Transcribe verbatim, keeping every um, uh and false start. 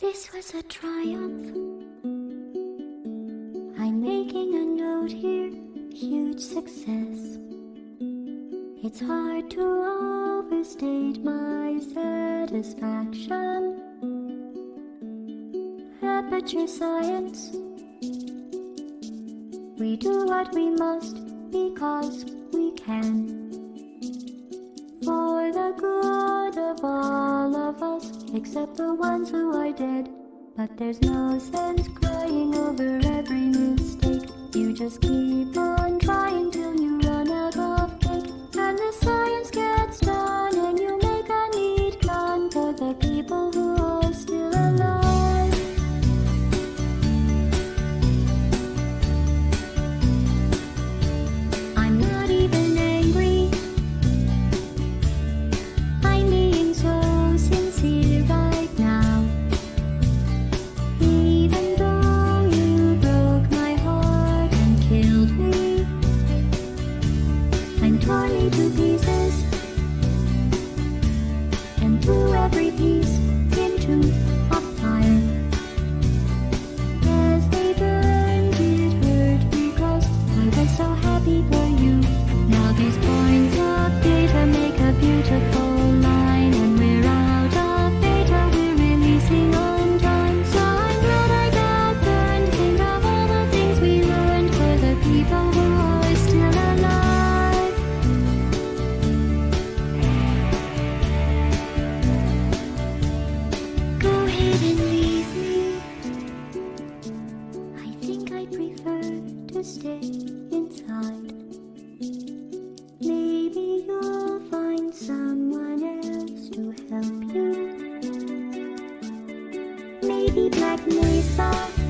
This was a triumph. I'm making a note here, huge success. It's hard to overstate my satisfaction. Aperture science. We do what we must because we can. For the good of all of us, except the ones who are dead. But there's no sense crying over every mistake. You just keep on trying till you run out of cake. And the science gets done and you make a neat gun for the people who are still alive. I'm not even angry. I'm being so sincere right now. Even though you broke my heart and killed me, I'm torn into pieces and threw every piece into a fire. As they burned, it hurt because I was so happy for you. Now these points of data make a beautiful line, and we're out of data, we're releasing on time. So I'm glad I got burned. Think of all the things we learned for the people who are still alive. Go ahead and leave me. I think I prefer to stay inside. Maybe you'll find someone else to help you. Maybe Black Mesa.